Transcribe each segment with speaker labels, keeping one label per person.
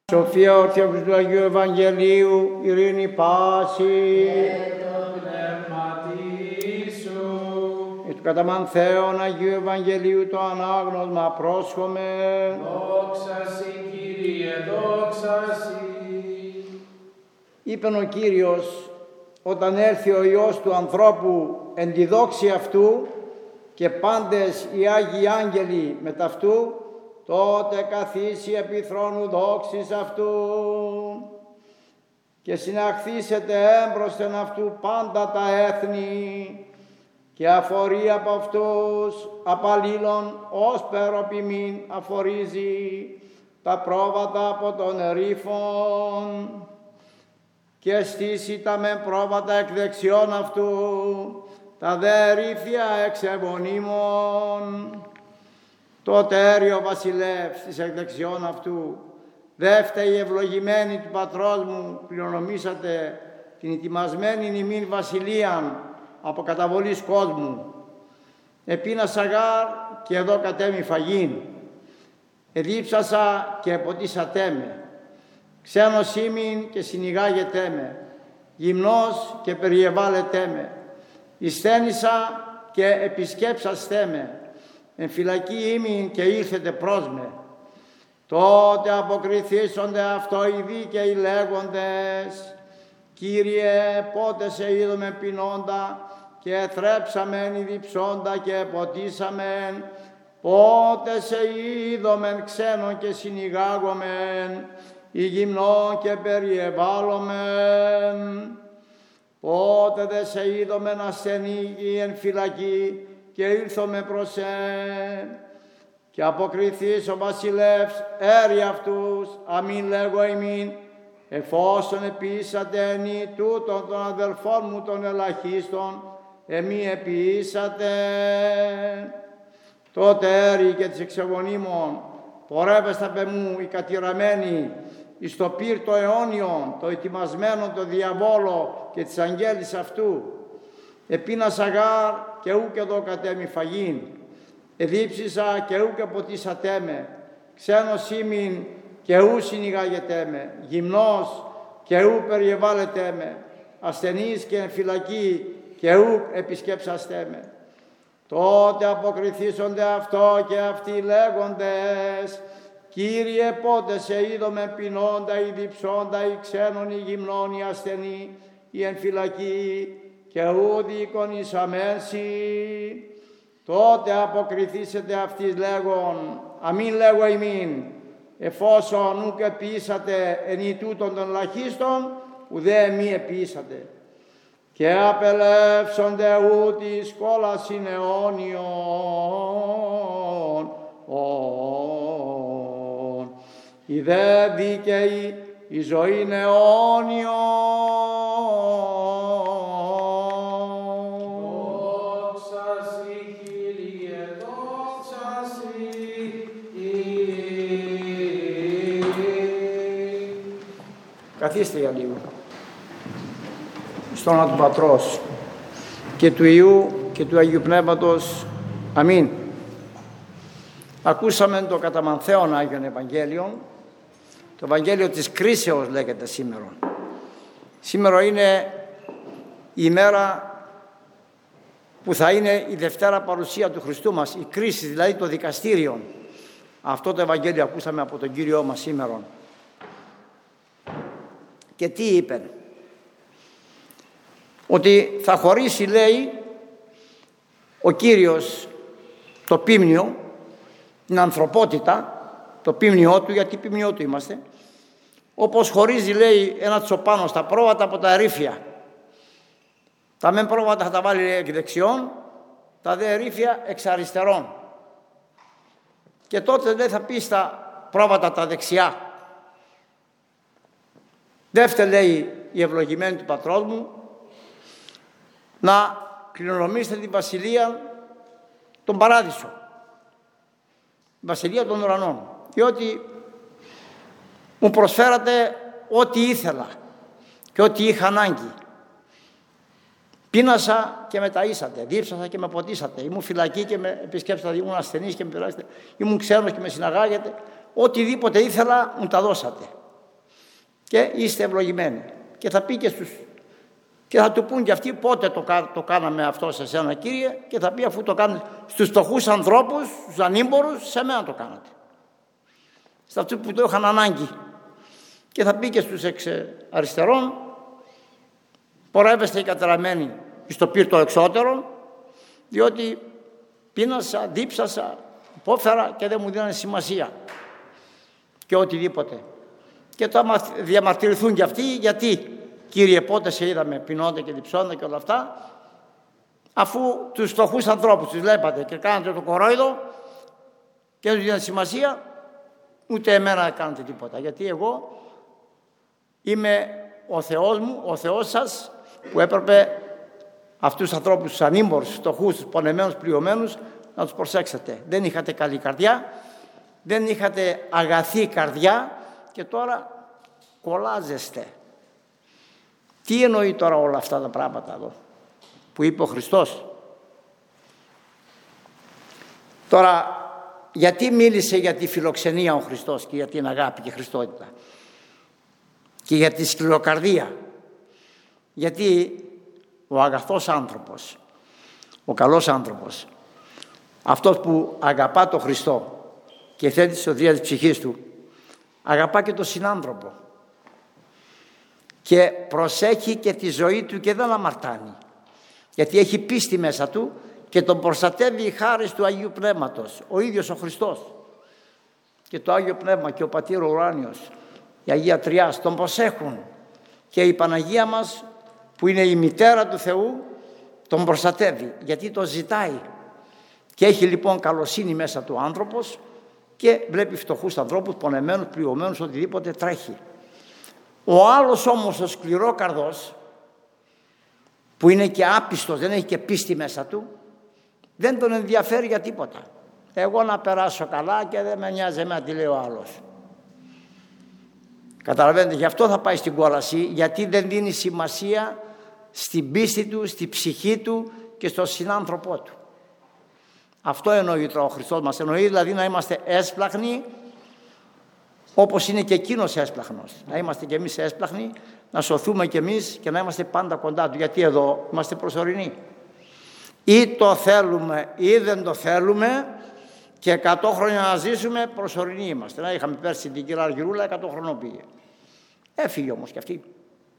Speaker 1: Σοφία ορθιόχους του Αγίου Ευαγγελίου, ειρήνη πάση.
Speaker 2: Και το πνεύματί σου.
Speaker 1: Εις του καταμανθέων Αγίου Ευαγγελίου το ανάγνωσμα πρόσχομαι.
Speaker 2: Δόξα σοι, Κύριε, δόξα σοι.
Speaker 1: Είπεν ο Κύριος, όταν έρθει ο Υιός του ανθρώπου εν τη δόξη αυτού και πάντες οι Άγιοι Άγγελοι με ταυτού, τότε καθίσει επί θρόνου δόξης αυτού και συναχθήσετε έμπροσθεν αυτού πάντα τα έθνη και αφορεί από αυτούς απαλλήλων ως περοπιμήν αφορίζει τα πρόβατα από των ερήφων και στήσει τα μεν πρόβατα εκ δεξιών αυτού τα δε ερήφια εξ ευωνίμων. Τότε έρει ο βασιλεύς της εκ δεξιών αυτού, δε φταίει ευλογημένη του πατρός μου, κληρονομήσατε την ετοιμασμένη ημίν βασιλείαν από καταβολής κόσμου. Επίνασα γάρ και εδώ κατέμει φαγήν, εδίψασα και εποτίσατέ με, ξένος ήμην και συνηγάγετέ με, γυμνός και περιεβάλλετέ με, εισθένησα και επισκέψαστέ με, εν φυλακή ήμην και ήλθετε προς με. Τότε αποκριθήσονται αυτό οι δίκαιοι λέγοντες, Κύριε, πότε σε είδομεν πεινώντα και θρέψαμεν ή διψώντα και ποτίσαμεν, πότε σε είδομεν ξένον και συνηγάγομεν, ή γυμνό και περιεβάλλομεν, πότε δε σε είδομεν ασθενή ή εν φυλακή και ήλθομαι προς και αποκριθείς ο βασιλεύς έρει αυτούς, αμήν λέγω ημίν, εφόσον επίσατε ενή τούτων των αδελφών μου των ελαχίστων, εμεί επίσατε. Τότε έρει και της εξεβονίμων, πορεύεστα πε μου οι κατηραμένοι, εις το πύρ το αιώνιον, το ετοιμασμένο το διαβόλο και της αγγέλης αυτού, επίνασα γάρ και ούκ εδώ κατέμει φαγήν, εδίψισα και ούκ εποτίσατέ με, ξένος ήμην και ου συνηγάγετέ με, γυμνός και ου περιεβάλλετέ με, ασθενής και εν φυλακή και ου επισκέψαστέ με. Τότε αποκριθήσονται αυτό και αυτοί λέγοντες, Κύριε, πότε σε είδομεν πεινώντα ή διψώντα ή ξένον ή γυμνόν ή ασθενή ή εν φυλακή και ουδ εικονίσαμεν σοι. Τότε αποκριθήσετε αυτής λέγον, αμήν λέγω ημίν, εφόσον ουκ επίσατε εν τούτων των λαχίστων, ουδέ μη επίσατε. Και απελεύσονται ούτης κόλασιν αιώνιον, οι δε δίκαιοι η ζωή είναι αιώνιον.
Speaker 2: Δόξα σοι, Κύριε, δόξα σοι.
Speaker 1: Καθίστε για λίγο. Στο όνομα του Πατρός και του Υιού και του Αγίου Πνεύματος. Αμήν. Ακούσαμε το καταμανθέον Άγιον Ευαγγέλιον, το Ευαγγέλιο της κρίσεως λέγεται σήμερα. Σήμερα είναι η ημέρα που θα είναι η Δευτέρα παρουσία του Χριστού μας, η κρίση, δηλαδή το δικαστήριο. Αυτό το Ευαγγέλιο ακούσαμε από τον Κύριό μας σήμερα. Και τι είπε? Ότι θα χωρίσει, λέει, ο Κύριος το πίμνιο, την ανθρωπότητα, το πίμνιό του, γιατί πίμνιό του είμαστε, όπως χωρίζει, λέει, ένα τσοπάνο στα πρόβατα από τα ερήφια. Τα μεν πρόβατα θα τα βάλει εκ δεξιών, τα δε ερήφια εξ αριστερών. Και τότε δεν θα πει στα πρόβατα τα δεξιά. Δεύτερο, λέει, η ευλογημένη του πατρός μου, να κληρονομήσετε την βασιλεία των παράδεισων, βασιλεία των ουρανών, διότι μου προσφέρατε ό,τι ήθελα και ό,τι είχα ανάγκη. Πείνασα και με ταΐσατε, δίψασα και με ποτίσατε, ήμουν φυλακή και με επισκέψατε, ήμουν ασθενής και με πειράσατε, ήμουν ξένος και με συναγάγετε, οτιδήποτε ήθελα μου τα δώσατε. και είστε ευλογημένοι. Και θα πει και θα του πούν και αυτοί πότε το κάναμε αυτό σε σένα, Κύριε, και θα πει αφού το κάνετε στους φτωχούς ανθρώπους, στους ανήμπορους, σε μένα το κάνατε. Σε αυτούς που το είχαν ανάγκη. Και θα πει και στους εξ αριστερών, πορεύεστε οι κατεραμένοι στο πύρτο εξώτερο, διότι πείνασα, δίψασα, υπόφερα και δεν μου δίνανε σημασία και οτιδήποτε. Και θα διαμαρτυρηθούν και αυτοί, γιατί Κύριε πότε σε είδαμε πεινώντα και διψώντα και όλα αυτά, αφού τους φτωχούς ανθρώπους τους βλέπατε και κάνατε το κορόιδο και δεν τους δίνανε σημασία, ούτε εμένα κάνετε τίποτα, γιατί εγώ είμαι ο Θεός μου, ο Θεός σας, που έπρεπε αυτούς τους ανθρώπους, τους ανήμπορους, τους φτωχούς, τους πονεμένους, πληγωμένους, να τους προσέξετε. Δεν είχατε καλή καρδιά, δεν είχατε αγαθή καρδιά και τώρα κολλάζεστε. Τι εννοεί τώρα όλα αυτά τα πράγματα εδώ που είπε ο Χριστός? Τώρα, γιατί μίλησε για τη φιλοξενία ο Χριστός και για την αγάπη και χριστότητα και για τη σκληροκαρδία? Γιατί ο αγαθός άνθρωπος, ο καλός άνθρωπος, αυτός που αγαπά τον Χριστό και θέτει τη σωτηρία της ψυχής του, αγαπά και τον συνάνθρωπο και προσέχει και τη ζωή του και δεν αμαρτάνει, γιατί έχει πίστη μέσα του και τον προστατεύει η χάρις του Αγίου Πνεύματος, ο ίδιος ο Χριστός και το Άγιο Πνεύμα και ο Πατήρ Ουράνιος, η Αγία Τριάς τον προσέχουν, και η Παναγία μας που είναι η μητέρα του Θεού τον προστατεύει, γιατί τον ζητάει. Και έχει λοιπόν καλοσύνη μέσα του άνθρωπος και βλέπει φτωχούς ανθρώπους, πονεμένους, πληγωμένους, οτιδήποτε τρέχει. Ο άλλος όμως ο σκληρόκαρδος, που είναι και άπιστος, δεν έχει και πίστη μέσα του, δεν τον ενδιαφέρει για τίποτα. Εγώ να περάσω καλά και δεν με νοιάζει εμένα τι λέει ο άλλος. Καταλαβαίνετε, γι' αυτό θα πάει στην κόλαση, γιατί δεν δίνει σημασία στην πίστη του, στη ψυχή του και στον συνάνθρωπό του. Αυτό εννοεί τώρα ο Χριστός μας. Εννοεί δηλαδή να είμαστε έσπλαχνοι όπως είναι και εκείνος έσπλαχνος. Να είμαστε και εμείς έσπλαχνοι, να σωθούμε και εμείς και να είμαστε πάντα κοντά του. Γιατί εδώ είμαστε προσωρινοί. Ή το θέλουμε ή δεν το θέλουμε, και 100 χρόνια να ζήσουμε προσωρινοί είμαστε. Να είχαμε πέρσι την κυρία Αργυρούλα, 100 χρονών πήγε. Έφυγε όμως και αυτή.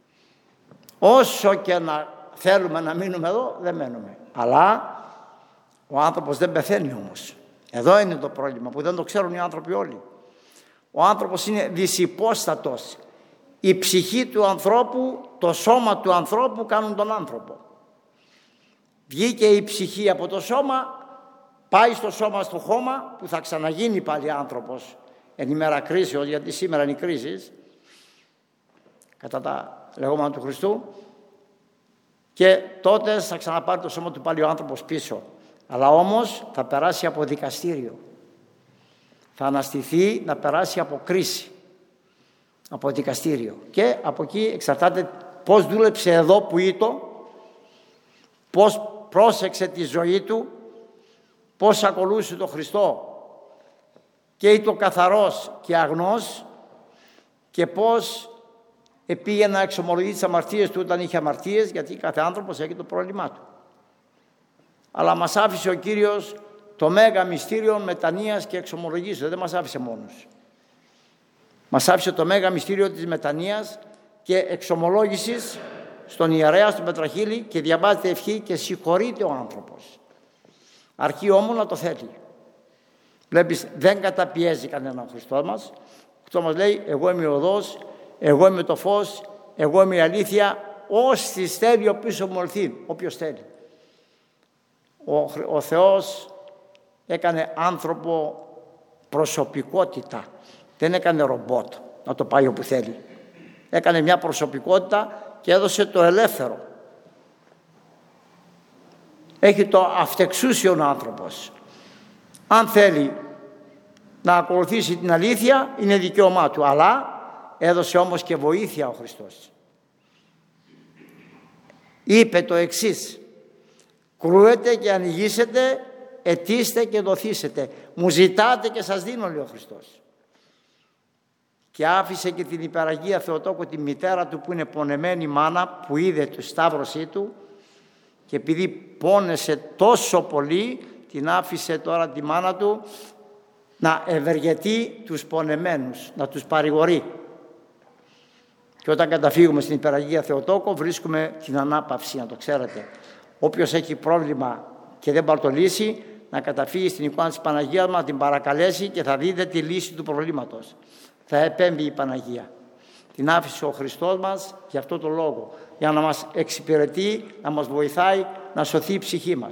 Speaker 1: Όσο και να θέλουμε να μείνουμε εδώ, δεν μένουμε. Αλλά ο άνθρωπος δεν πεθαίνει όμως. Εδώ είναι το πρόβλημα που δεν το ξέρουν οι άνθρωποι όλοι. Ο άνθρωπος είναι δυσυπόστατος. Η ψυχή του ανθρώπου, το σώμα του ανθρώπου κάνουν τον άνθρωπο. Βγήκε η ψυχή από το σώμα, πάει στο σώμα, στο χώμα, που θα ξαναγίνει πάλι άνθρωπος εν ημέρα κρίσεως, γιατί σήμερα είναι η κρίση κατά τα λεγόμενα του Χριστού, και τότε θα ξαναπάρει το σώμα του πάλι ο άνθρωπος πίσω. Αλλά όμως θα περάσει από δικαστήριο. Θα αναστηθεί να περάσει από κρίση, από δικαστήριο. Και από εκεί εξαρτάται πώς δούλεψε εδώ που ήτο, πώς πρόσεξε τη ζωή του, πώς ακολούθησε τον Χριστό και ήτο καθαρός και αγνός, και πώς πήγε να εξομολογεί τις αμαρτίες του όταν είχε αμαρτίες, γιατί κάθε άνθρωπος έχει το πρόβλημά του. Αλλά μας άφησε ο Κύριος το μέγα μυστήριο μετανοίας και εξομολογήσεως. Δεν μας άφησε μόνος. Μας άφησε το μέγα μυστήριο της μετανοίας και εξομολόγησης στον ιερέα, στον Πετραχίλη, και διαβάζεται ευχή και συγχωρείται ο άνθρωπος. Αρκεί όμως να το θέλει. Βλέπεις, δεν καταπιέζει κανέναν ο Χριστός μας. Ο Χριστός μας λέει, εγώ είμαι ο οδός, εγώ είμαι το φως, εγώ είμαι η αλήθεια, όσοι θέλει ο πίσω μου ορθεί, όποιος θέλει. Ο Θεός έκανε άνθρωπο προσωπικότητα, δεν έκανε ρομπότ να το πάει όπου θέλει. Έκανε μια προσωπικότητα και έδωσε το ελεύθερο. Έχει το αυτεξούσιον άνθρωπος. Αν θέλει να ακολουθήσει την αλήθεια, είναι δικαίωμά του, αλλά έδωσε όμως και βοήθεια ο Χριστός. Είπε το εξής: κρούετε και ανοιγήσετε, αιτήστε και δοθήσετε. Μου ζητάτε και σας δίνω, λέει ο Χριστός. και άφησε και την Υπεραγία Θεοτόκο, τη μητέρα του που είναι πονεμένη μάνα, που είδε τη σταύρωσή του, και επειδή πόνεσε τόσο πολύ, την άφησε τώρα τη μάνα του να ευεργετεί τους πονεμένους, να τους παρηγορεί. Και όταν καταφύγουμε στην Υπεραγία Θεοτόκο βρίσκουμε την ανάπαυση, να το ξέρετε. Όποιος έχει πρόβλημα και δεν πάρει το λύση, να καταφύγει στην εικόνα της Παναγίας μας, να την παρακαλέσει και θα δείτε τη λύση του προβλήματος. Θα επέμβει η Παναγία. Την άφησε ο Χριστός μας για αυτό το λόγο, για να μας εξυπηρετεί, να μας βοηθάει να σωθεί η ψυχή μας.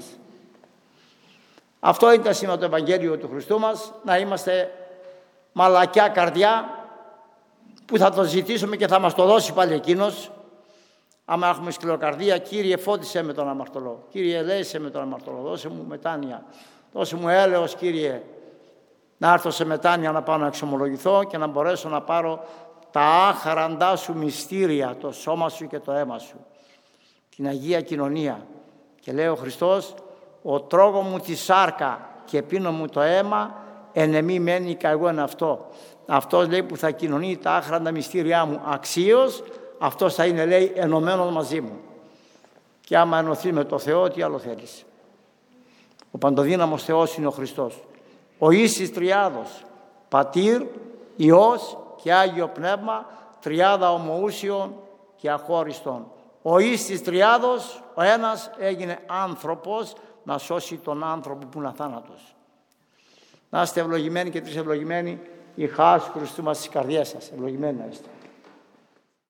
Speaker 1: Αυτό ήταν σήμερα το Ευαγγέλιο του Χριστού μας, να είμαστε μαλακιά καρδιά, που θα το ζητήσουμε και θα μας το δώσει πάλι εκείνος. Άμα έχουμε σκληροκαρδία, Κύριε φώτισέ με τον αμαρτωλό, Κύριε ελέησέ με τον αμαρτωλό, δώσε μου μετάνοια, δώσε μου έλεος Κύριε, να έρθω σε μετάνοια, να πάω να εξομολογηθώ και να μπορέσω να πάρω τα άχαραντά σου μυστήρια, το σώμα σου και το αίμα σου, την Αγία Κοινωνία. Και λέει ο Χριστός, ο τρώγω μου τη σάρκα και πίνω μου το αίμα, εν εμή μένει κα εγώ εν αυτό. Αυτός λέει που θα κοινωνεί τα άχραντα μυστήριά μου αξίως, αυτός θα είναι, λέει, ενωμένος μαζί μου. Και άμα ενωθεί με το Θεό, τι άλλο θέλεις. Ο παντοδύναμος Θεός είναι ο Χριστός. Ο εις της τριάδος, Πατήρ, Υιός και Άγιο Πνεύμα, τριάδα ομοούσιον και αχώριστον. Ο εις της τριάδος, ο ένας έγινε άνθρωπος να σώσει τον άνθρωπο που είναι αθάνατος. Να είστε ευλογημένοι και τρεις ευλογημένοι, η χάρις του Χριστού μας στις καρδιές σας. Ευλογημένοι να είστε.